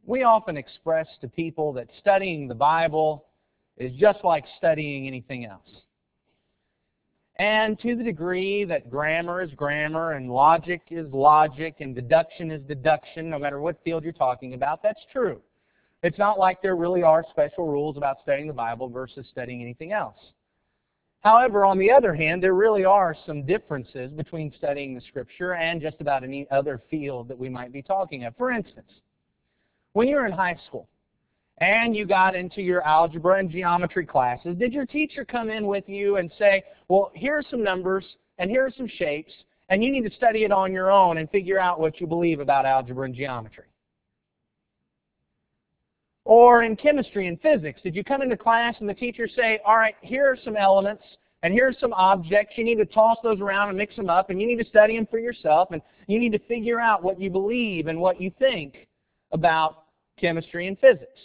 We often express to people that studying the Bible is just like studying anything else. And to the degree that grammar is grammar and logic is logic and deduction is deduction, no matter what field you're talking about, that's true. It's not like there really are special rules about studying the Bible versus studying anything else. However, on the other hand, there really are some differences between studying the Scripture and just about any other field that we might be talking of. For instance, when you were in high school and you got into your algebra and geometry classes, did your teacher come in with you and say, well, here are some numbers and here are some shapes, and you need to study it on your own and figure out what you believe about algebra and geometry? Or in chemistry and physics, did you come into class and the teacher say, all right, here are some elements and here are some objects. You need to toss those around and mix them up, and you need to study them for yourself, and you need to figure out what you believe and what you think about chemistry and physics?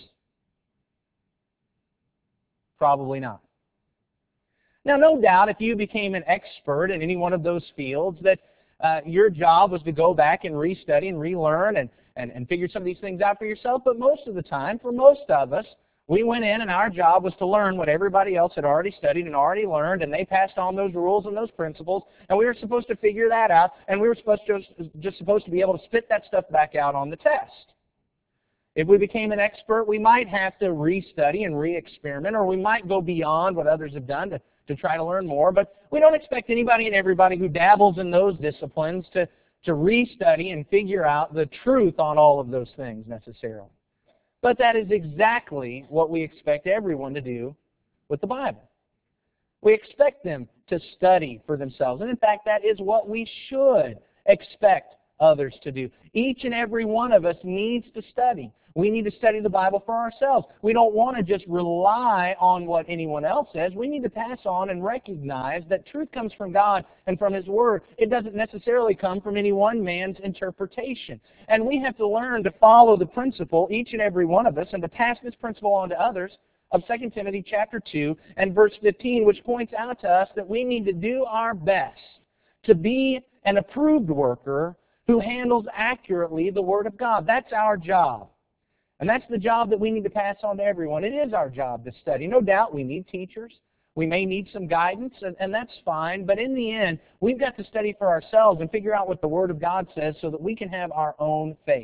Probably not. Now, no doubt, if you became an expert in any one of those fields, that your job was to go back and restudy and relearn and figure some of these things out for yourself. But most of the time, for most of us, we went in and our job was to learn what everybody else had already studied and already learned, and they passed on those rules and those principles, and we were supposed to figure that out, and we were just supposed to be able to spit that stuff back out on the test. If we became an expert, we might have to restudy and re-experiment, or we might go beyond what others have done to try to learn more. But we don't expect anybody and everybody who dabbles in those disciplines to restudy and figure out the truth on all of those things necessarily. But that is exactly what we expect everyone to do with the Bible. We expect them to study for themselves. And in fact, that is what we should expect others to do. Each and every one of us needs to study. We need to study the Bible for ourselves. We don't want to just rely on what anyone else says. We need to pass on and recognize that truth comes from God and from His Word. It doesn't necessarily come from any one man's interpretation. And we have to learn to follow the principle, each and every one of us, and to pass this principle on to others, of 2 Timothy chapter 2 and verse 15, which points out to us that we need to do our best to be an approved worker who handles accurately the Word of God. That's our job. And that's the job that we need to pass on to everyone. It is our job to study. No doubt we need teachers. We may need some guidance, and that's fine. But in the end, we've got to study for ourselves and figure out what the Word of God says so that we can have our own faith.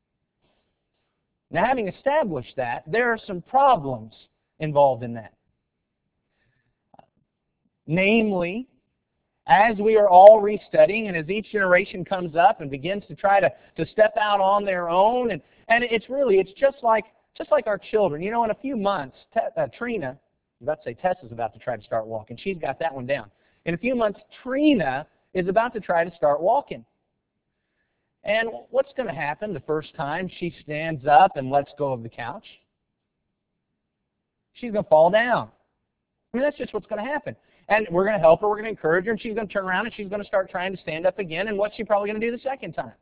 Now, having established that, there are some problems involved in that. Namely, as we are all restudying and as each generation comes up and begins to try to step out on their own, and it's just like our children. You know, in a few months, Trina, I'm about to say Tessa's about to try to start walking. She's got that one down. In a few months, Trina is about to try to start walking. And what's going to happen the first time she stands up and lets go of the couch? She's going to fall down. I mean, that's just what's going to happen. And we're going to help her, we're going to encourage her, and she's going to turn around and she's going to start trying to stand up again. And what's she probably going to do the second time?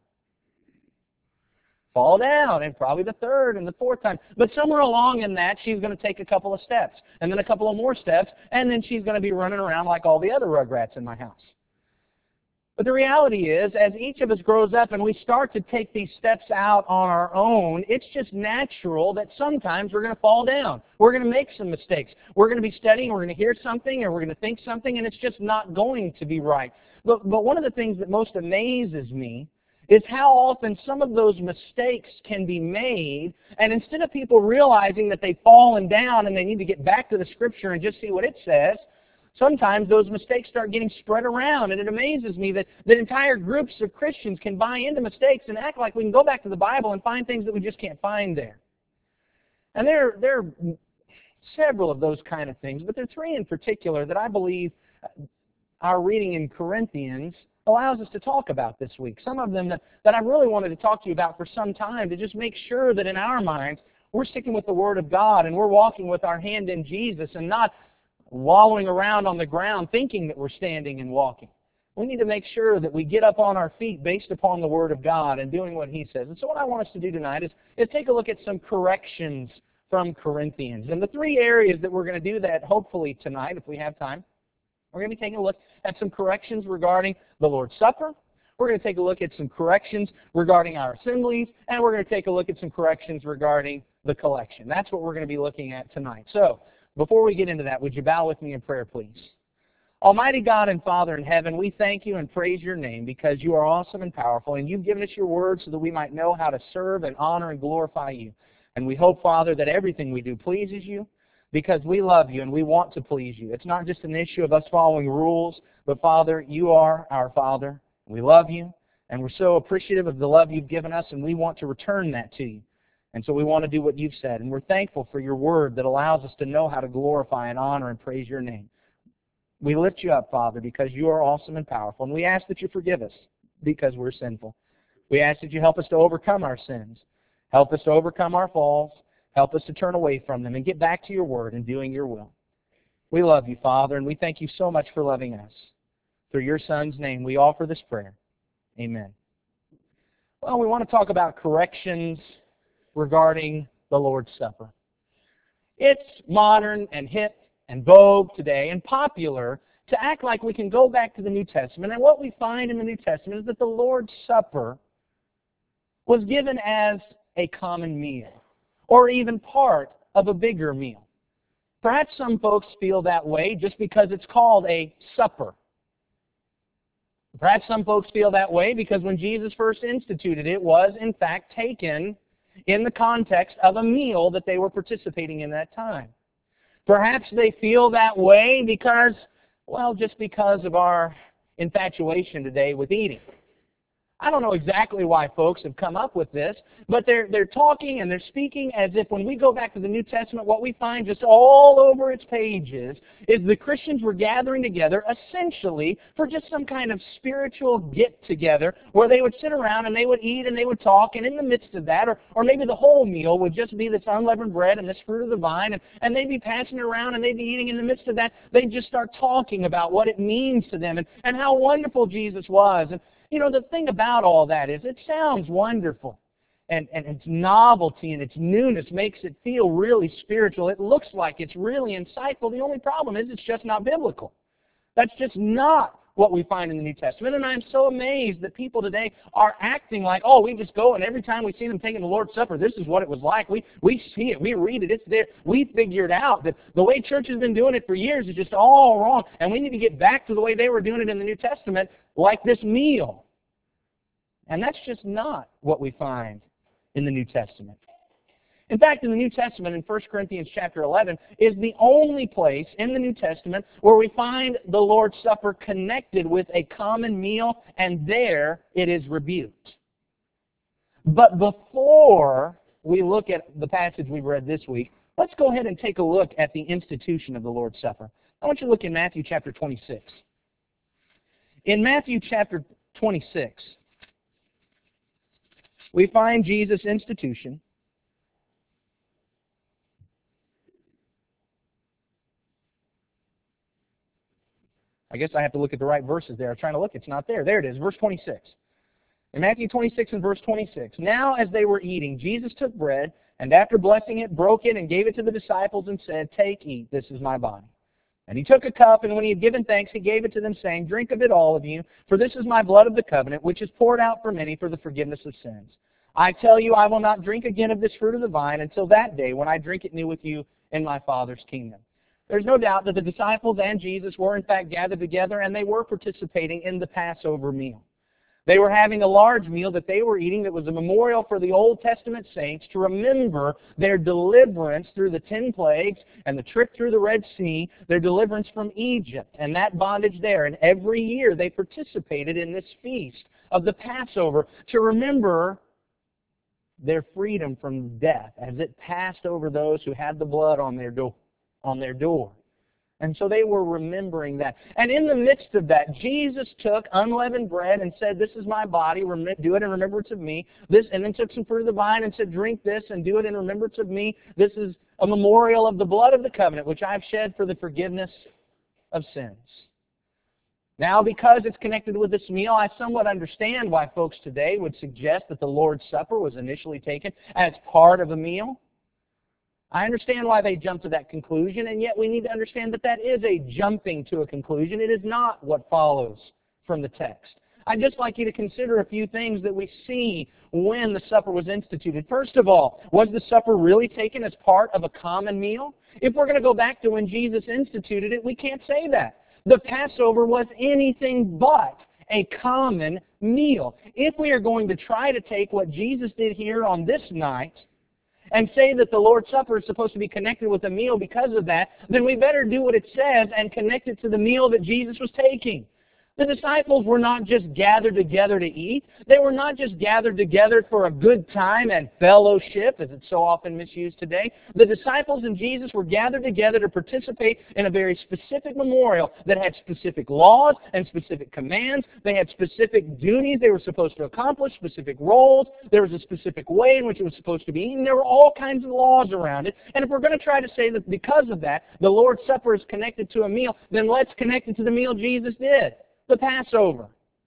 Fall down, and probably the third and the fourth time. But somewhere along in that, she's going to take a couple of steps, and then a couple of more steps, and then she's going to be running around like all the other rugrats in my house. But the reality is, as each of us grows up and we start to take these steps out on our own, it's just natural that sometimes we're going to fall down. We're going to make some mistakes. We're going to be studying, we're going to hear something, or we're going to think something, and it's just not going to be right. But one of the things that most amazes me is how often some of those mistakes can be made, and instead of people realizing that they've fallen down and they need to get back to the Scripture and just see what it says, sometimes those mistakes start getting spread around, and it amazes me that entire groups of Christians can buy into mistakes and act like we can go back to the Bible and find things that we just can't find there. And there are several of those kind of things, but there are three in particular that I believe our reading in Corinthians allows us to talk about this week. Some of them that I really wanted to talk to you about for some time, to just make sure that in our minds we're sticking with the Word of God and we're walking with our hand in Jesus and not wallowing around on the ground thinking that we're standing and walking. We need to make sure that we get up on our feet based upon the Word of God and doing what He says. And so what I want us to do tonight is take a look at some corrections from Corinthians. And the three areas that we're going to do that hopefully tonight, if we have time, we're going to be taking a look at some corrections regarding the Lord's Supper. we're going to take a look at some corrections regarding our assemblies, and we're going to take a look at some corrections regarding the collection. That's what we're going to be looking at tonight. So, before we get into that, would you bow with me in prayer, please? Almighty God and Father in heaven, we thank you and praise your name because you are awesome and powerful, and you've given us your word so that we might know how to serve and honor and glorify you. And we hope, Father, that everything we do pleases you because we love you and we want to please you. It's not just an issue of us following rules, but, Father, you are our Father. We love you, and we're so appreciative of the love you've given us, and we want to return that to you. And so we want to do what you've said. And we're thankful for your word that allows us to know how to glorify and honor and praise your name. We lift you up, Father, because you are awesome and powerful. And we ask that you forgive us because we're sinful. We ask that you help us to overcome our sins. Help us to overcome our falls. Help us to turn away from them and get back to your word and doing your will. We love you, Father, and we thank you so much for loving us. Through your Son's name, we offer this prayer. Amen. Well, we want to talk about corrections regarding the Lord's Supper. It's modern and hip and vogue today and popular to act like we can go back to the New Testament. And what we find in the New Testament is that the Lord's Supper was given as a common meal or even part of a bigger meal. Perhaps some folks feel that way just because it's called a supper. Perhaps some folks feel that way because when Jesus first instituted it, was in fact taken in the context of a meal that they were participating in that time. Perhaps they feel that way because, well, just because of our infatuation today with eating. I don't know exactly why folks have come up with this, but they're talking and they're speaking as if when we go back to the New Testament, what we find just all over its pages is the Christians were gathering together essentially for just some kind of spiritual get-together where they would sit around and they would eat and they would talk, and in the midst of that, or maybe the whole meal would just be this unleavened bread and this fruit of the vine, and they'd be passing it around and they'd be eating. In the midst of that, they'd just start talking about what it means to them and how wonderful Jesus was. And you know, the thing about all that is it sounds wonderful, and its novelty and its newness makes it feel really spiritual. It looks like it's really insightful. The only problem is it's just not biblical. That's just not what we find in the New Testament. And I'm so amazed that people today are acting like, oh, we just go and every time we see them taking the Lord's Supper, this is what it was like. We see it, we read it, it's there. We figured out that the way church has been doing it for years is just all wrong, and we need to get back to the way they were doing it in the New Testament, like this meal. And that's just not what we find in the New Testament. In fact, in the New Testament, in 1 Corinthians chapter 11, is the only place in the New Testament where we find the Lord's Supper connected with a common meal, and there it is rebuked. But before we look at the passage we've read this week, let's go ahead and take a look at the institution of the Lord's Supper. I want you to look in Matthew chapter 26. In Matthew chapter 26, we find Jesus' institution. I guess I have to look at the right verses there. I'm trying to look. It's not there. There it is, verse 26. In Matthew 26 and verse 26, now as they were eating, Jesus took bread, and after blessing it, broke it and gave it to the disciples and said, take, eat, this is my body. And he took a cup, and when he had given thanks, he gave it to them, saying, drink of it, all of you, for this is my blood of the covenant, which is poured out for many for the forgiveness of sins. I tell you, I will not drink again of this fruit of the vine until that day when I drink it new with you in my Father's kingdom. There's no doubt that the disciples and Jesus were in fact gathered together, and they were participating in the Passover meal. They were having a large meal that they were eating that was a memorial for the Old Testament saints to remember their deliverance through the 10 plagues and the trip through the Red Sea, their deliverance from Egypt and that bondage there. And every year they participated in this feast of the Passover to remember their freedom from death as it passed over those who had the blood on their door. And so they were remembering that. And in the midst of that, Jesus took unleavened bread and said, this is my body, do it in remembrance of me. And then took some fruit of the vine and said, drink this and do it in remembrance of me. This is a memorial of the blood of the covenant, which I've shed for the forgiveness of sins. Now, because it's connected with this meal, I somewhat understand why folks today would suggest that the Lord's Supper was initially taken as part of a meal. I understand why they jump to that conclusion, and yet we need to understand that that is a jumping to a conclusion. It is not what follows from the text. I'd just like you to consider a few things that we see when the supper was instituted. First of all, was the supper really taken as part of a common meal? If we're going to go back to when Jesus instituted it, we can't say that. The Passover was anything but a common meal. If we are going to try to take what Jesus did here on this night and say that the Lord's Supper is supposed to be connected with a meal because of that, then we better do what it says and connect it to the meal that Jesus was taking. The disciples were not just gathered together to eat. They were not just gathered together for a good time and fellowship, as it's so often misused today. The disciples and Jesus were gathered together to participate in a very specific memorial that had specific laws and specific commands. They had specific duties they were supposed to accomplish, specific roles. There was a specific way in which it was supposed to be eaten. There were all kinds of laws around it. And if we're going to try to say that because of that, the Lord's Supper is connected to a meal, then let's connect it to the meal Jesus did. The Passover.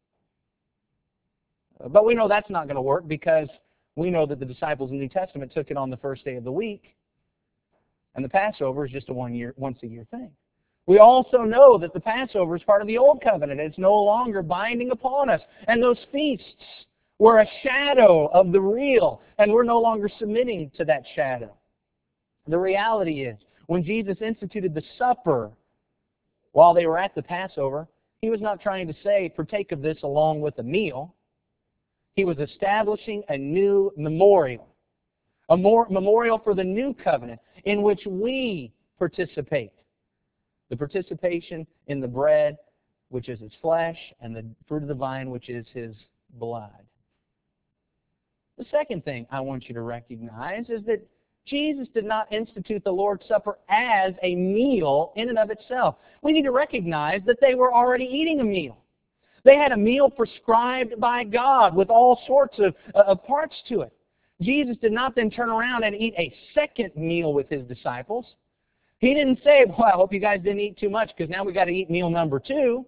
But we know that's not going to work because we know that the disciples in the New Testament took it on the first day of the week, and the Passover is just a once-a-year thing. We also know that the Passover is part of the Old Covenant. It's no longer binding upon us, and those feasts were a shadow of the real, and we're no longer submitting to that shadow. The reality is, when Jesus instituted the supper while they were at the Passover, He was not trying to say, partake of this along with a meal. He was establishing a new memorial, a memorial for the new covenant in which we participate. The participation in the bread, which is His flesh, and the fruit of the vine, which is His blood. The second thing I want you to recognize is that Jesus did not institute the Lord's Supper as a meal in and of itself. We need to recognize that they were already eating a meal. They had a meal prescribed by God with all sorts of parts to it. Jesus did not then turn around and eat a second meal with His disciples. He didn't say, well, I hope you guys didn't eat too much because now we've got to eat meal number 2.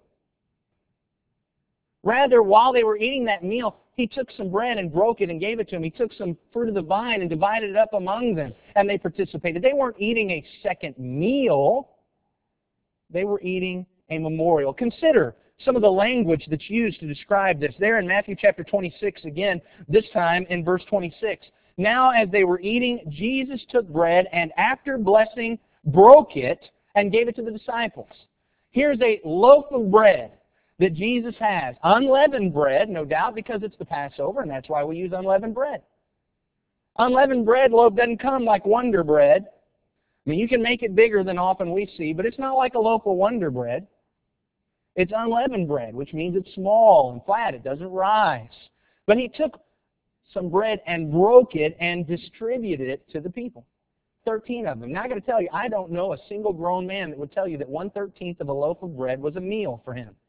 Rather, while they were eating that meal, He took some bread and broke it and gave it to them. He took some fruit of the vine and divided it up among them, and they participated. They weren't eating a second meal. They were eating a memorial. Consider some of the language that's used to describe this. There in Matthew chapter 26 again, this time in verse 26. Now as they were eating, Jesus took bread and after blessing, broke it and gave it to the disciples. Here's a loaf of bread that Jesus has. Unleavened bread, no doubt, because it's the Passover, and that's why we use unleavened bread. Unleavened bread loaf doesn't come like Wonder Bread. I mean, you can make it bigger than often we see, but it's not like a loaf of Wonder Bread. It's unleavened bread, which means it's small and flat. It doesn't rise. But He took some bread and broke it and distributed it to the people. 13 of them. Now, I got to tell you, I don't know a single grown man that would tell you that 1/13 of a loaf of bread was a meal for him.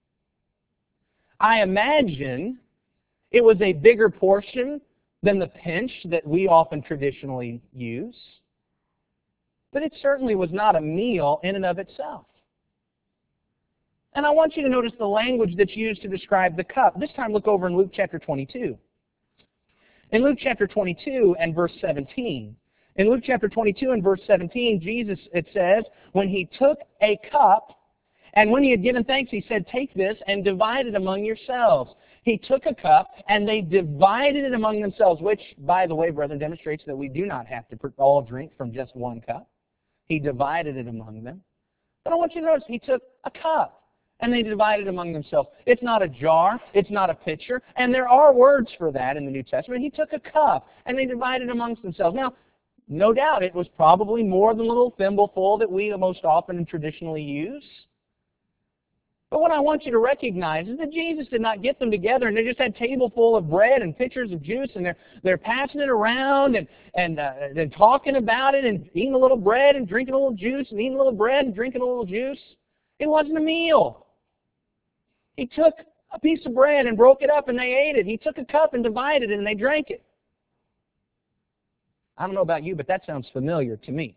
I imagine it was a bigger portion than the pinch that we often traditionally use. But it certainly was not a meal in and of itself. And I want you to notice the language that's used to describe the cup. This time look over in Luke chapter 22. In Luke chapter 22 and verse 17. In Luke chapter 22 and verse 17, Jesus, it says, when He took a cup, and when He had given thanks, He said, take this and divide it among yourselves. He took a cup, and they divided it among themselves, which, by the way, brethren, demonstrates that we do not have to all drink from just one cup. He divided it among them. But I want you to notice, He took a cup, and they divided among themselves. It's not a jar. It's not a pitcher. And there are words for that in the New Testament. He took a cup, and they divided amongst themselves. Now, no doubt it was probably more than a little thimbleful that we most often and traditionally use. But what I want you to recognize is that Jesus did not get them together and they just had a table full of bread and pitchers of juice and they're passing it around and talking about it and eating a little bread and drinking a little juice and eating a little bread and drinking a little juice. It wasn't a meal. He took a piece of bread and broke it up and they ate it. He took a cup and divided it and they drank it. I don't know about you, but that sounds familiar to me.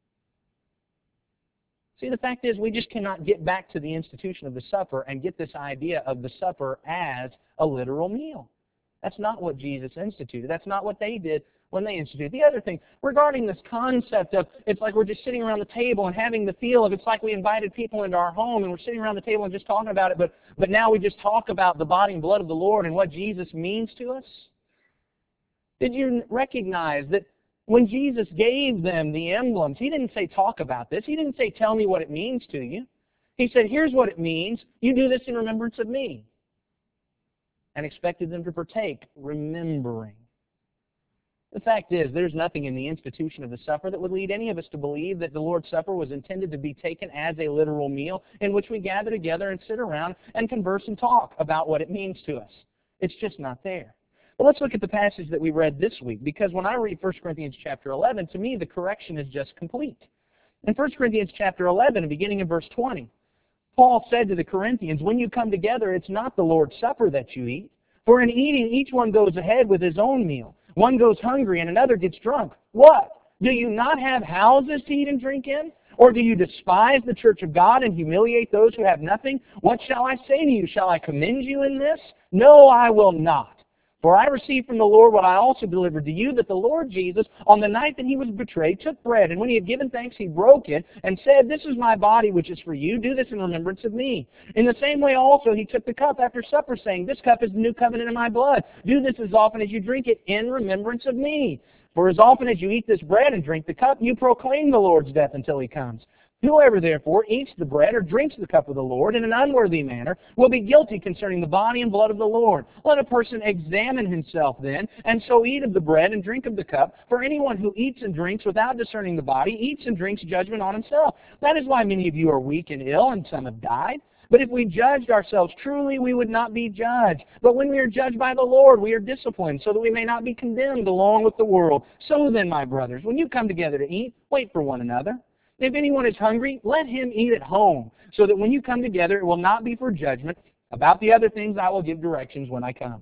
See, the fact is we just cannot get back to the institution of the supper and get this idea of the supper as a literal meal. That's not what Jesus instituted. That's not what they did when they instituted. The other thing, regarding this concept of it's like we're just sitting around the table and having the feel of it's like we invited people into our home and we're sitting around the table and just talking about it, but now we just talk about the body and blood of the Lord and what Jesus means to us. Did you recognize that when Jesus gave them the emblems, He didn't say talk about this. He didn't say tell me what it means to you. He said here's what it means. You do this in remembrance of me. And expected them to partake, remembering. The fact is, there's nothing in the institution of the supper that would lead any of us to believe that the Lord's Supper was intended to be taken as a literal meal in which we gather together and sit around and converse and talk about what it means to us. It's just not there. Well, let's look at the passage that we read this week, because when I read 1 Corinthians chapter 11, to me the correction is just complete. In 1 Corinthians chapter 11, beginning in verse 20, Paul said to the Corinthians, when you come together, it's not the Lord's Supper that you eat, for in eating each one goes ahead with his own meal. One goes hungry and another gets drunk. What? Do you not have houses to eat and drink in? Or do you despise the church of God and humiliate those who have nothing? What shall I say to you? Shall I commend you in this? No, I will not. For I received from the Lord what I also delivered to you, that the Lord Jesus, on the night that He was betrayed, took bread, and when He had given thanks, He broke it, and said, this is my body which is for you. Do this in remembrance of me. In the same way also He took the cup after supper, saying, this cup is the new covenant in my blood. Do this as often as you drink it in remembrance of me. For as often as you eat this bread and drink the cup, you proclaim the Lord's death until He comes. Whoever therefore eats the bread or drinks the cup of the Lord in an unworthy manner will be guilty concerning the body and blood of the Lord. Let a person examine himself then, and so eat of the bread and drink of the cup. For anyone who eats and drinks without discerning the body eats and drinks judgment on himself. That is why many of you are weak and ill, and some have died. But if we judged ourselves truly, we would not be judged. But when we are judged by the Lord, we are disciplined, so that we may not be condemned along with the world. So then, my brothers, when you come together to eat, wait for one another. If anyone is hungry, let him eat at home, so that when you come together, it will not be for judgment. About the other things, I will give directions when I come.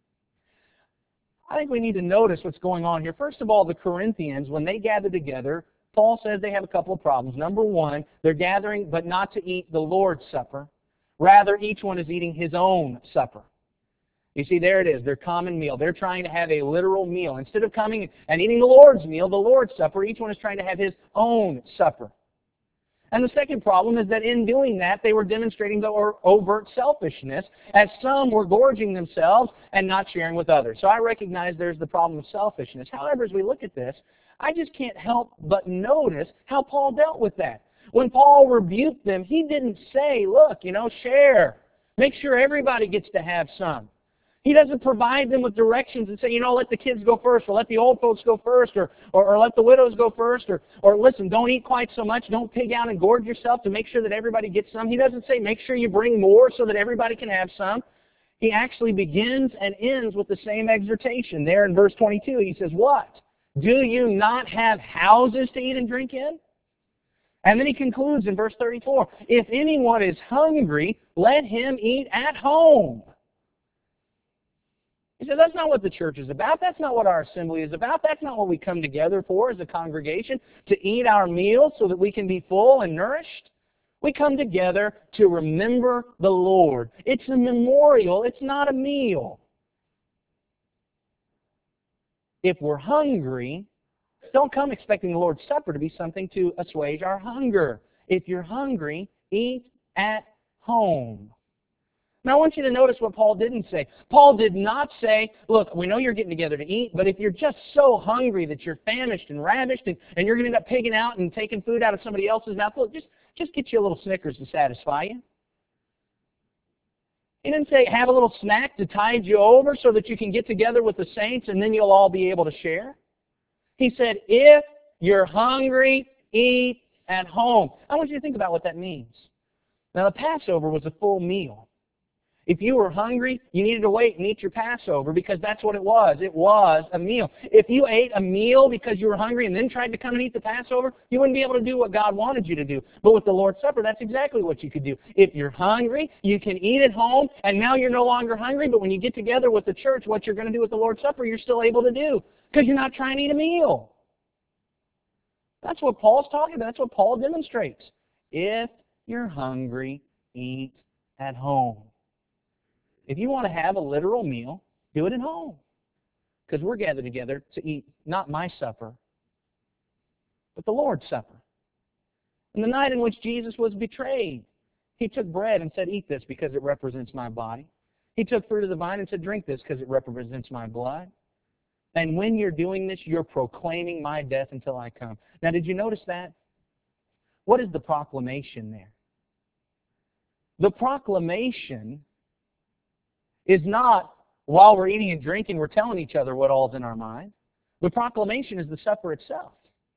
I think we need to notice what's going on here. First of all, the Corinthians, when they gather together, Paul says they have a couple of problems. Number one, they're gathering but not to eat the Lord's Supper. Rather, each one is eating his own supper. You see, there it is, their common meal. They're trying to have a literal meal. Instead of coming and eating the Lord's meal, the Lord's Supper, each one is trying to have his own supper. And the second problem is that in doing that, they were demonstrating the overt selfishness, as some were gorging themselves and not sharing with others. So I recognize there's the problem of selfishness. However, as we look at this, I just can't help but notice how Paul dealt with that. When Paul rebuked them, he didn't say, look, share. Make sure everybody gets to have some. He doesn't provide them with directions and say, let the kids go first, or let the old folks go first, or let the widows go first, or listen, don't eat quite so much, don't pig out and gorge yourself to make sure that everybody gets some. He doesn't say, make sure you bring more so that everybody can have some. He actually begins and ends with the same exhortation. There in verse 22, he says, what? Do you not have houses to eat and drink in? And then he concludes in verse 34, if anyone is hungry, let him eat at home. He said, that's not what the church is about. That's not what our assembly is about. That's not what we come together for as a congregation, to eat our meals so that we can be full and nourished. We come together to remember the Lord. It's a memorial. It's not a meal. If we're hungry, don't come expecting the Lord's Supper to be something to assuage our hunger. If you're hungry, eat at home. Now, I want you to notice what Paul didn't say. Paul did not say, look, we know you're getting together to eat, but if you're just so hungry that you're famished and ravished and you're going to end up pigging out and taking food out of somebody else's mouth, look, just get you a little Snickers to satisfy you. He didn't say have a little snack to tide you over so that you can get together with the saints and then you'll all be able to share. He said, if you're hungry, eat at home. I want you to think about what that means. Now, the Passover was a full meal. If you were hungry, you needed to wait and eat your Passover because that's what it was. It was a meal. If you ate a meal because you were hungry and then tried to come and eat the Passover, you wouldn't be able to do what God wanted you to do. But with the Lord's Supper, that's exactly what you could do. If you're hungry, you can eat at home, and now you're no longer hungry, but when you get together with the church, what you're going to do with the Lord's Supper, you're still able to do because you're not trying to eat a meal. That's what Paul's talking about. That's what Paul demonstrates. If you're hungry, eat at home. If you want to have a literal meal, Do it at home. Because we're gathered together to eat not my supper, but the Lord's Supper. And the night in which Jesus was betrayed, He took bread and said, eat this because it represents my body. He took fruit of the vine and said, drink this because it represents my blood. And when you're doing this, you're proclaiming my death until I come. Now, did you notice that? What is the proclamation there? The proclamation is not, while we're eating and drinking, we're telling each other what all's in our mind. The proclamation is the supper itself.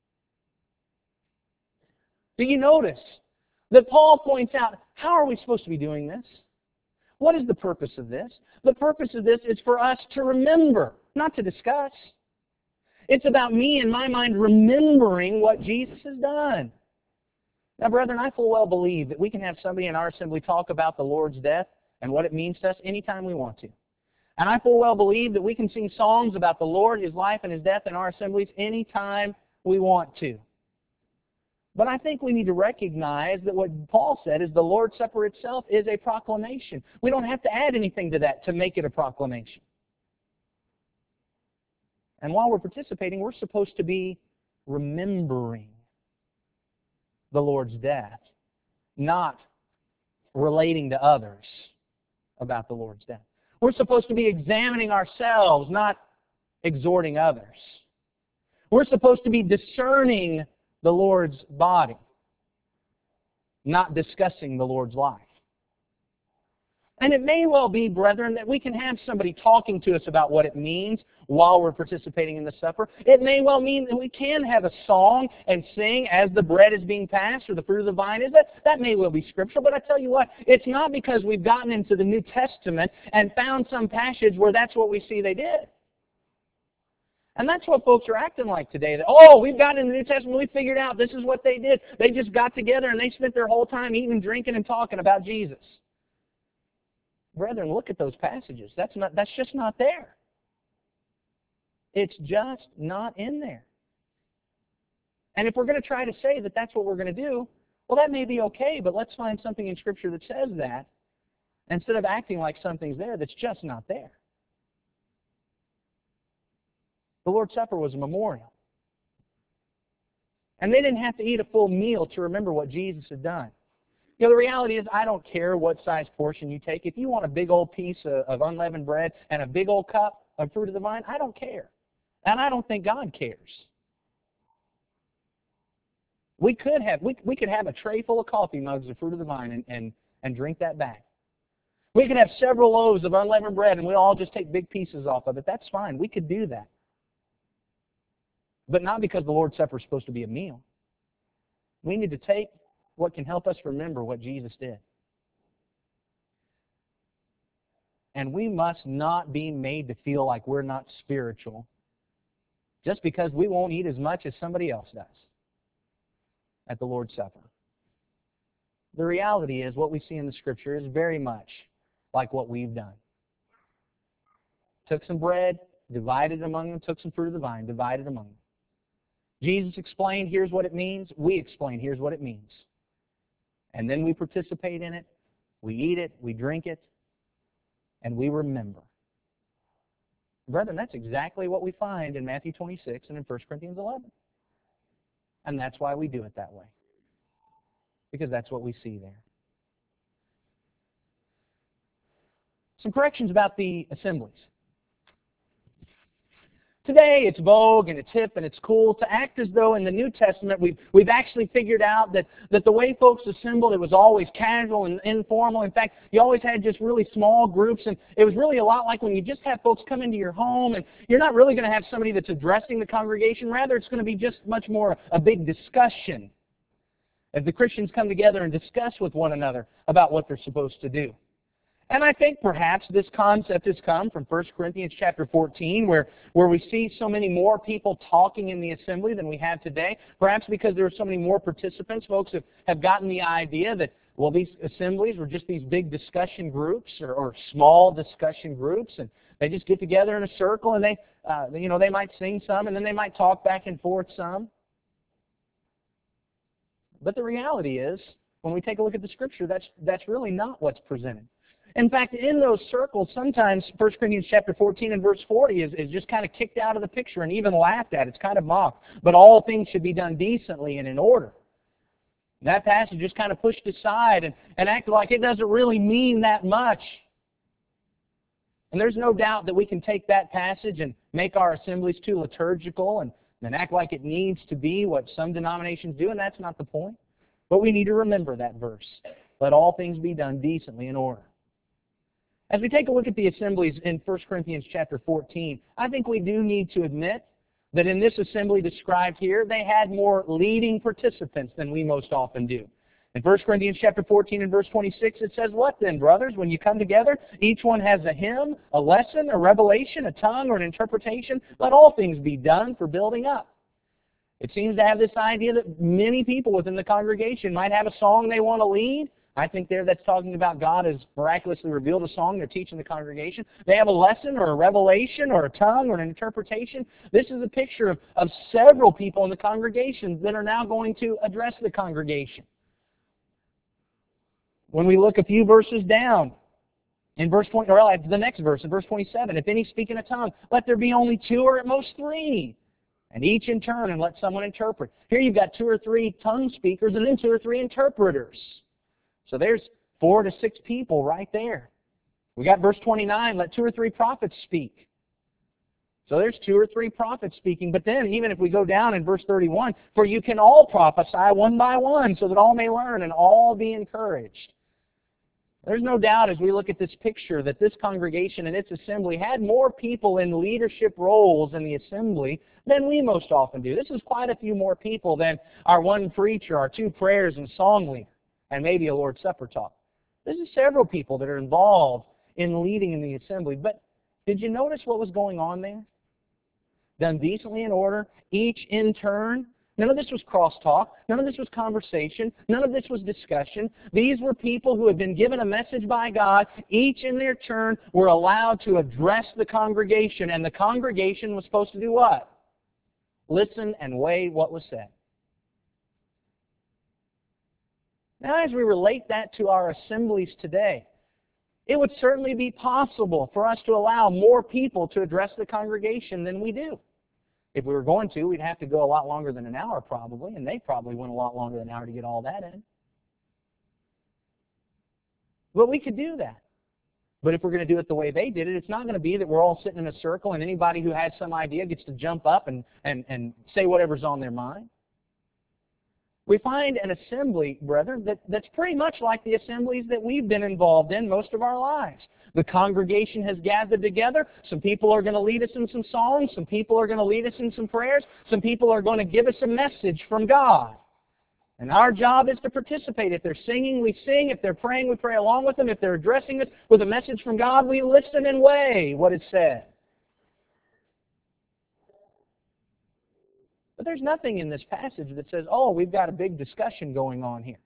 Do you notice that Paul points out, how are we supposed to be doing this? What is the purpose of this? The purpose of this is for us to remember, not to discuss. It's about me, in my mind, remembering what Jesus has done. Now, brethren, I full well believe that we can have somebody in our assembly talk about the Lord's death and what it means to us anytime we want to. And I full well believe that we can sing songs about the Lord, His life, and His death in our assemblies anytime we want to. But I think we need to recognize that what Paul said is the Lord's Supper itself is a proclamation. We don't have to add anything to that to make it a proclamation. And while we're participating, we're supposed to be remembering the Lord's death, not relating to others about the Lord's death. We're supposed to be examining ourselves, not exhorting others. We're supposed to be discerning the Lord's body, not discussing the Lord's life. And it may well be, brethren, that we can have somebody talking to us about what it means while we're participating in the supper. It may well mean that we can have a song and sing as the bread is being passed or the fruit of the vine is. That may well be scriptural, but I tell you what, it's not because we've gotten into the New Testament and found some passage where that's what we see they did. And that's what folks are acting like today. That, oh, we've got in the New Testament, we figured out this is what they did. They just got together and they spent their whole time eating, drinking, and talking about Jesus. Brethren, look at those passages. That's just not there. It's just not in there. And if we're going to try to say that that's what we're going to do, well, that may be okay, but let's find something in Scripture that says that instead of acting like something's there that's just not there. The Lord's Supper was a memorial. And they didn't have to eat a full meal to remember what Jesus had done. You know, the reality is, I don't care what size portion you take. If you want a big old piece of unleavened bread and a big old cup of fruit of the vine, I don't care. And I don't think God cares. We could have a tray full of coffee mugs of fruit of the vine and drink that back. We could have several loaves of unleavened bread and we'll all just take big pieces off of it. That's fine. We could do that. But not because the Lord's Supper is supposed to be a meal. We need to take what can help us remember what Jesus did. And we must not be made to feel like we're not spiritual just because we won't eat as much as somebody else does at the Lord's Supper. The reality is what we see in the Scripture is very much like what we've done. Took some bread, divided among them, took some fruit of the vine, divided among them. Jesus explained, here's what it means. We explain, here's what it means. And then we participate in it, we eat it, we drink it, and we remember. Brethren, that's exactly what we find in Matthew 26 and in 1 Corinthians 11. And that's why we do it that way. Because that's what we see there. Some corrections about the assemblies. Today, it's vogue and it's hip and it's cool to act as though in the New Testament we've actually figured out that the way folks assembled, it was always casual and informal. In fact, you always had just really small groups, and it was really a lot like when you just have folks come into your home, and you're not really going to have somebody that's addressing the congregation. Rather, it's going to be just much more a big discussion as the Christians come together and discuss with one another about what they're supposed to do. And I think perhaps this concept has come from 1 Corinthians chapter 14, where we see so many more people talking in the assembly than we have today. Perhaps because there are so many more participants, folks have gotten the idea that, well, these assemblies were just these big discussion groups or small discussion groups, and they just get together in a circle, and they might sing some, and then they might talk back and forth some. But the reality is, when we take a look at the Scripture, that's really not what's presented. In fact, in those circles, sometimes 1 Corinthians chapter 14 and verse 40 is just kind of kicked out of the picture and even laughed at. It's kind of mocked. But all things should be done decently and in order. That passage just kind of pushed aside and acted like it doesn't really mean that much. And there's no doubt that we can take that passage and make our assemblies too liturgical and act like it needs to be what some denominations do, and that's not the point. But we need to remember that verse. Let all things be done decently in order. As we take a look at the assemblies in 1 Corinthians chapter 14, I think we do need to admit that in this assembly described here, they had more leading participants than we most often do. In 1 Corinthians chapter 14 and verse 26, it says, "What then, brothers, when you come together, each one has a hymn, a lesson, a revelation, a tongue, or an interpretation. Let all things be done for building up." It seems to have this idea that many people within the congregation might have a song they want to lead. I think there that's talking about God has miraculously revealed a song they're teaching the congregation. They have a lesson or a revelation or a tongue or an interpretation. This is a picture of several people in the congregation that are now going to address the congregation. When we look a few verses down, in verse 20, or the next verse, in verse 27, "If any speak in a tongue, let there be only two or at most three, and each in turn, and let someone interpret." Here you've got 2 or 3 tongue speakers and then 2 or 3 interpreters. So there's 4 to 6 people right there. We got verse 29, "Let 2 or 3 prophets speak." So there's 2 or 3 prophets speaking. But then, even if we go down in verse 31, "For you can all prophesy one by one, so that all may learn and all be encouraged." There's no doubt as we look at this picture that this congregation and its assembly had more people in leadership roles in the assembly than we most often do. This is quite a few more people than our one preacher, our 2 prayers and song leader, and maybe a Lord's Supper talk. This is several people that are involved in leading in the assembly. But did you notice what was going on there? Done decently in order, each in turn. None of this was crosstalk. None of this was conversation. None of this was discussion. These were people who had been given a message by God. Each in their turn were allowed to address the congregation. And the congregation was supposed to do what? Listen and weigh what was said. Now, as we relate that to our assemblies today, it would certainly be possible for us to allow more people to address the congregation than we do. If we were going to, we'd have to go a lot longer than an hour probably, and they probably went a lot longer than an hour to get all that in. But we could do that. But if we're going to do it the way they did it, it's not going to be that we're all sitting in a circle and anybody who has some idea gets to jump up and say whatever's on their mind. We find an assembly, brethren, that's pretty much like the assemblies that we've been involved in most of our lives. The congregation has gathered together. Some people are going to lead us in some songs. Some people are going to lead us in some prayers. Some people are going to give us a message from God. And our job is to participate. If they're singing, we sing. If they're praying, we pray along with them. If they're addressing us with a message from God, we listen and weigh what is said. But there's nothing in this passage that says, oh, we've got a big discussion going on here.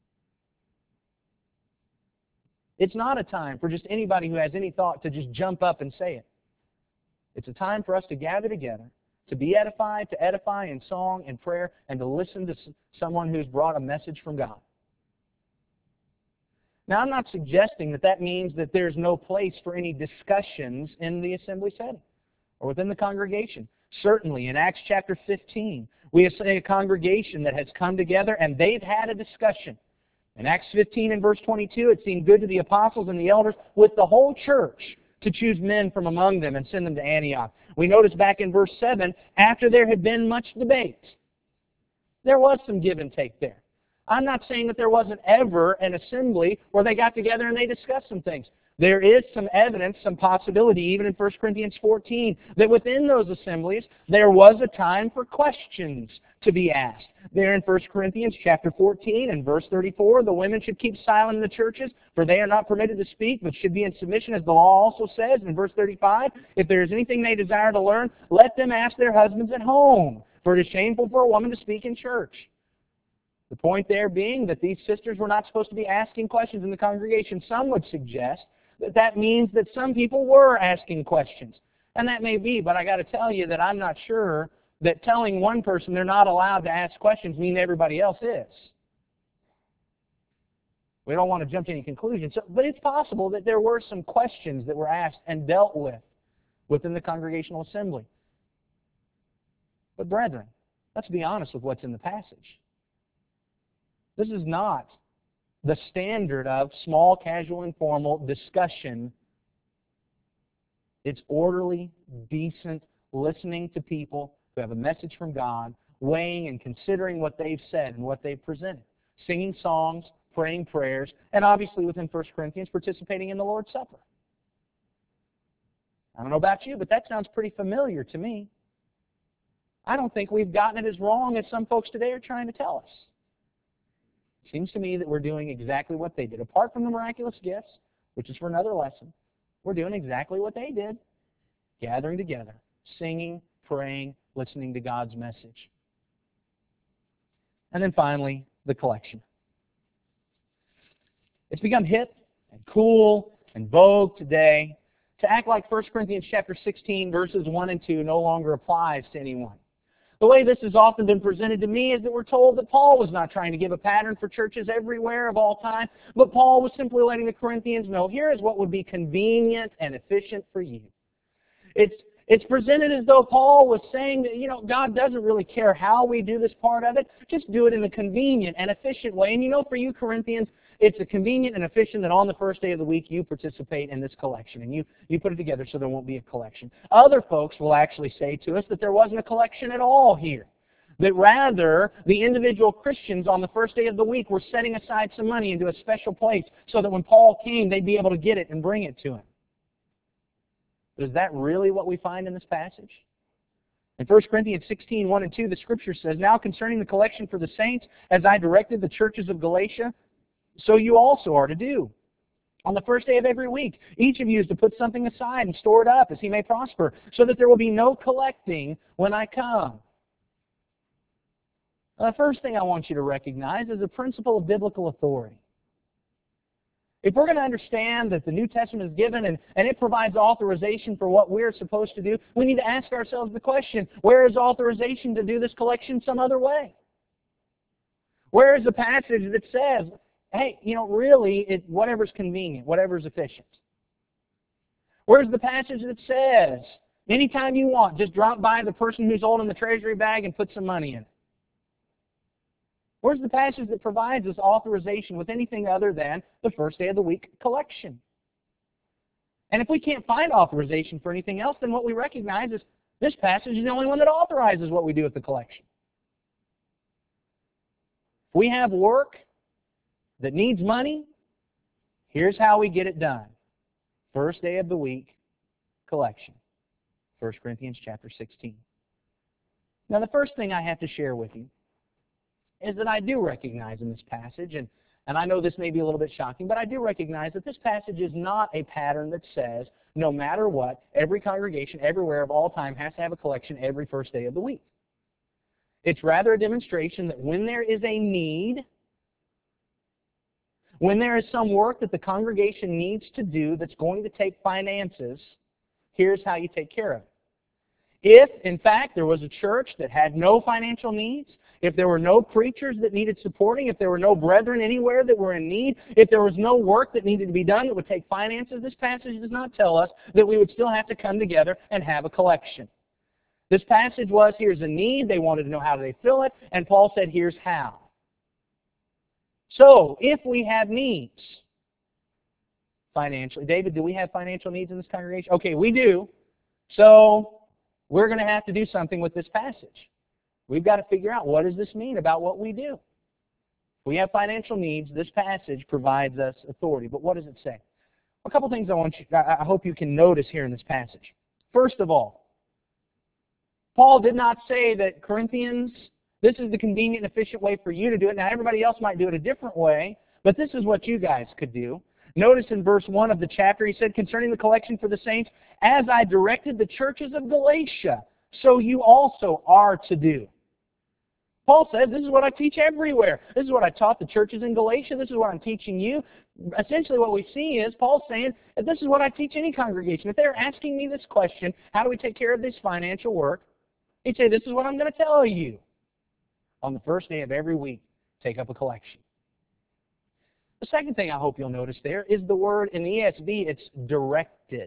It's not a time for just anybody who has any thought to just jump up and say it. It's a time for us to gather together, to be edified, to edify in song and prayer, and to listen to someone who's brought a message from God. Now, I'm not suggesting that means that there's no place for any discussions in the assembly setting or within the congregation. Certainly, in Acts chapter 15, we have a congregation that has come together and they've had a discussion. In Acts 15 and verse 22, it seemed good to the apostles and the elders with the whole church to choose men from among them and send them to Antioch. We notice back in verse 7, after there had been much debate, there was some give and take there. I'm not saying that there wasn't ever an assembly where they got together and they discussed some things. There is some evidence, some possibility, even in 1 Corinthians 14, that within those assemblies, there was a time for questions to be asked. There in 1 Corinthians chapter 14 and verse 34, the women should keep silent in the churches, for they are not permitted to speak, but should be in submission, as the law also says. In verse 35, if there is anything they desire to learn, let them ask their husbands at home, for it is shameful for a woman to speak in church. The point there being that these sisters were not supposed to be asking questions in the congregation. Some would suggest that means that some people were asking questions. And that may be, but I got to tell you that I'm not sure that telling one person they're not allowed to ask questions means everybody else is. We don't want to jump to any conclusions. But it's possible that there were some questions that were asked and dealt with within the congregational assembly. But brethren, let's be honest with what's in the passage. This is not the standard of small, casual, informal discussion. It's orderly, decent, listening to people who have a message from God, weighing and considering what they've said and what they've presented, singing songs, praying prayers, and obviously within 1 Corinthians, participating in the Lord's Supper. I don't know about you, but that sounds pretty familiar to me. I don't think we've gotten it as wrong as some folks today are trying to tell us. It seems to me that we're doing exactly what they did. Apart from the miraculous gifts, which is for another lesson, we're doing exactly what they did. Gathering together, singing, praying, listening to God's message. And then finally, the collection. It's become hip and cool and vogue today to act like 1 Corinthians chapter 16, verses 1 and 2 no longer applies to anyone. The way this has often been presented to me is that we're told that Paul was not trying to give a pattern for churches everywhere of all time, but Paul was simply letting the Corinthians know, here is what would be convenient and efficient for you. It's presented as though Paul was saying that, God doesn't really care how we do this part of it. Just do it in a convenient and efficient way. And for you Corinthians, it's a convenient and efficient that on the first day of the week you participate in this collection. And you put it together so there won't be a collection. Other folks will actually say to us that there wasn't a collection at all here. That rather, the individual Christians on the first day of the week were setting aside some money into a special place so that when Paul came, they'd be able to get it and bring it to him. But is that really what we find in this passage? In 1 Corinthians 16, 1 and 2, the Scripture says, Now concerning the collection for the saints, as I directed the churches of Galatia, so you also are to do. On the first day of every week, each of you is to put something aside and store it up as he may prosper, so that there will be no collecting when I come. Now, the first thing I want you to recognize is the principle of biblical authority. If we're going to understand that the New Testament is given and it provides authorization for what we're supposed to do, we need to ask ourselves the question, where is authorization to do this collection some other way? Where is the passage that says, hey, really, whatever's convenient, whatever's efficient? Where's the passage that says, anytime you want, just drop by the person who's holding the treasury bag and put some money in it? Where's the passage that provides us authorization with anything other than the first day of the week collection? And if we can't find authorization for anything else, then what we recognize is this passage is the only one that authorizes what we do with the collection. If we have work that needs money, here's how we get it done. First day of the week collection. 1 Corinthians chapter 16. Now the first thing I have to share with you is that I do recognize in this passage, and I know this may be a little bit shocking, but I do recognize that this passage is not a pattern that says, no matter what, every congregation everywhere of all time has to have a collection every first day of the week. It's rather a demonstration that when there is a need, when there is some work that the congregation needs to do that's going to take finances, here's how you take care of it. If, in fact, there was a church that had no financial needs, if there were no preachers that needed supporting, if there were no brethren anywhere that were in need, if there was no work that needed to be done that would take finances, this passage does not tell us that we would still have to come together and have a collection. This passage was, here's a need, they wanted to know how they fill it, and Paul said, here's how. So, if we have needs financially, David, do we have financial needs in this congregation? Okay, we do. So, we're going to have to do something with this passage. We've got to figure out, what does this mean about what we do? If we have financial needs, this passage provides us authority. But what does it say? A couple things I hope you can notice here in this passage. First of all, Paul did not say that, Corinthians, this is the convenient and efficient way for you to do it. Now, everybody else might do it a different way, but this is what you guys could do. Notice in verse 1 of the chapter, he said, concerning the collection for the saints, as I directed the churches of Galatia, so you also are to do. Paul says, this is what I teach everywhere. This is what I taught the churches in Galatia. This is what I'm teaching you. Essentially what we see is Paul saying, this is what I teach any congregation. If they're asking me this question, how do we take care of this financial work? He'd say, this is what I'm going to tell you. On the first day of every week, take up a collection. The second thing I hope you'll notice there is the word in the ESV, it's directed.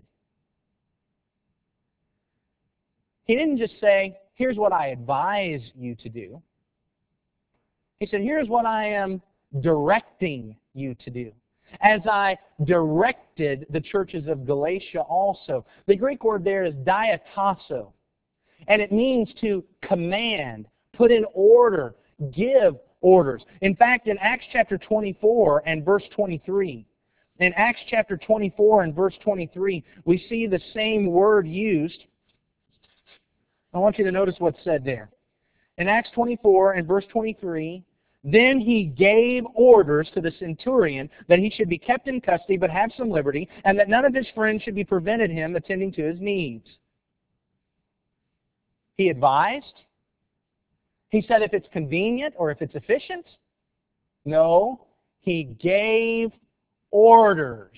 He didn't just say, here's what I advise you to do. He said, here's what I am directing you to do. As I directed the churches of Galatia also. The Greek word there is diatasso, and it means to command, put in order, give orders. In fact, in Acts chapter 24 and verse 23, in Acts chapter 24 and verse 23, we see the same word used. I want you to notice what's said there. In Acts 24 and verse 23, then he gave orders to the centurion that he should be kept in custody but have some liberty, and that none of his friends should be prevented him attending to his needs. He advised. He said if it's convenient or if it's efficient. No, he gave orders.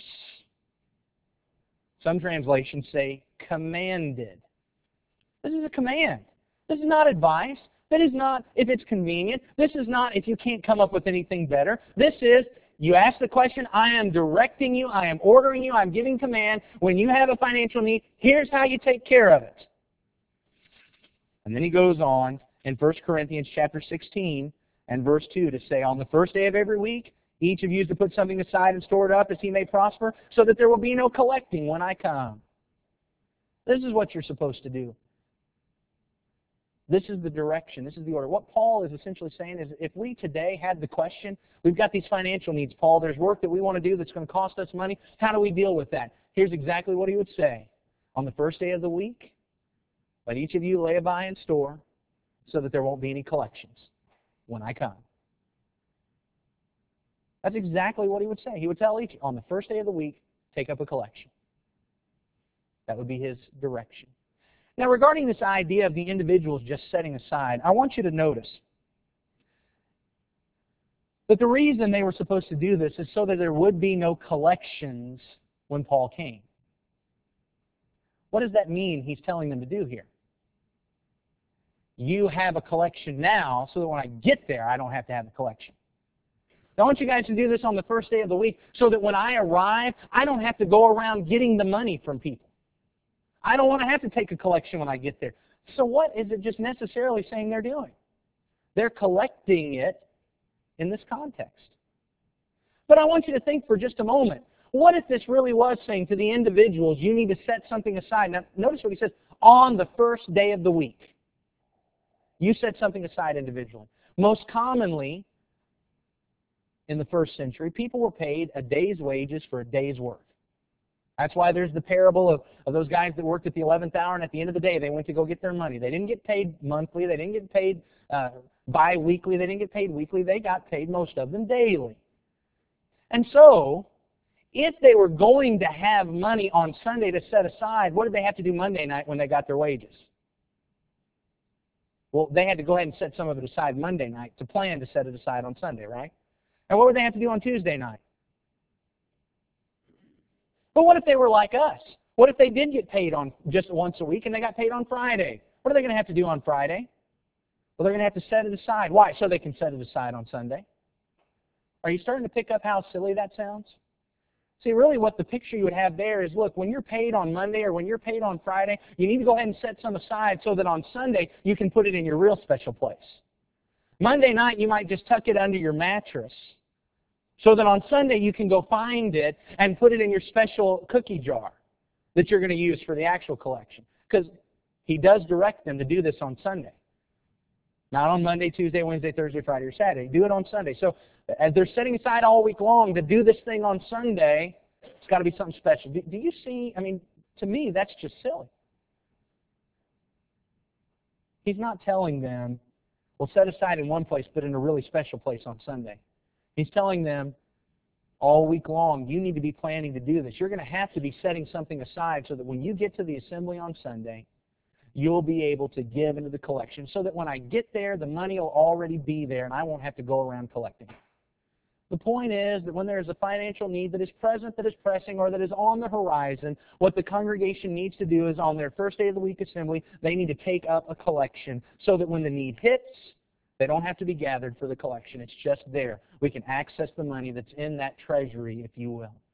Some translations say commanded. This is a command. This is not advice. That is not if it's convenient. This is not if you can't come up with anything better. This is, you ask the question, I am directing you, I am ordering you, I'm giving command. When you have a financial need, here's how you take care of it. And then he goes on in 1 Corinthians chapter 16 and verse 2 to say, on the first day of every week, each of you is to put something aside and store it up as he may prosper, so that there will be no collecting when I come. This is what you're supposed to do. This is the direction. This is the order. What Paul is essentially saying is if we today had the question, we've got these financial needs, Paul, there's work that we want to do that's going to cost us money. How do we deal with that? Here's exactly what he would say. On the first day of the week, let each of you lay by in store so that there won't be any collections when I come. That's exactly what he would say. He would tell each, on the first day of the week, take up a collection. That would be his direction. Now, regarding this idea of the individuals just setting aside, I want you to notice that the reason they were supposed to do this is so that there would be no collections when Paul came. What does that mean he's telling them to do here? You have a collection now so that when I get there, I don't have to have a collection. I want you guys to do this on the first day of the week so that when I arrive, I don't have to go around getting the money from people. I don't want to have to take a collection when I get there. So what is it just necessarily saying they're doing? They're collecting it in this context. But I want you to think for just a moment, what if this really was saying to the individuals, you need to set something aside? Now, notice what he says, on the first day of the week. You set something aside individually. Most commonly, in the first century, people were paid a day's wages for a day's work. That's why there's the parable of those guys that worked at the 11th hour, and at the end of the day, they went to go get their money. They didn't get paid monthly. They didn't get paid bi-weekly. They didn't get paid weekly. They got paid, most of them, daily. And so, if they were going to have money on Sunday to set aside, what did they have to do Monday night when they got their wages? Well, they had to go ahead and set some of it aside Monday night to plan to set it aside on Sunday, right? And what would they have to do on Tuesday night? But what if they were like us? What if they did get paid on just once a week and they got paid on Friday? What are they going to have to do on Friday? Well, they're going to have to set it aside. Why? So they can set it aside on Sunday. Are you starting to pick up how silly that sounds? See, really what the picture you would have there is, look, when you're paid on Monday or when you're paid on Friday, you need to go ahead and set some aside so that on Sunday you can put it in your real special place. Monday night you might just tuck it under your mattress so that on Sunday you can go find it and put it in your special cookie jar that you're going to use for the actual collection. Because he does direct them to do this on Sunday. Not on Monday, Tuesday, Wednesday, Thursday, Friday, or Saturday. Do it on Sunday. So as they're setting aside all week long to do this thing on Sunday, it's got to be something special. Do you see? I mean, to me, that's just silly. He's not telling them, well, set aside in one place, but in a really special place on Sunday. He's telling them all week long, you need to be planning to do this. You're going to have to be setting something aside so that when you get to the assembly on Sunday, you'll be able to give into the collection so that when I get there, the money will already be there and I won't have to go around collecting. The point is that when there's a financial need that is present, that is pressing, or that is on the horizon, what the congregation needs to do is on their first day of the week assembly, they need to take up a collection so that when the need hits, They don't have to be gathered for the collection. It's just there. We can access the money that's in that treasury, if you will.